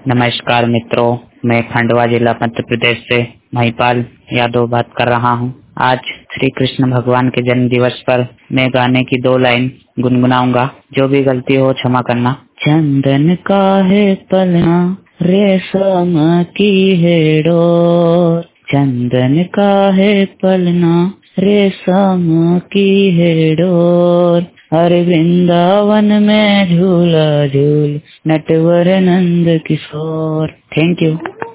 नमस्कार मित्रों, मैं खंडवा जिला मध्य प्रदेश से महिपाल यादव बात कर रहा हूँ। आज श्री कृष्ण भगवान के जन्म दिवस पर मैं गाने की 2 लाइन गुनगुनाऊंगा। जो भी गलती हो क्षमा करना। चंदन का है पलना, रेशम की है डोर। चंदन का है पलना, रेशम की है डोर। हर वृंदावन में झूला झूल नटवर नंद किशोर। Thank you.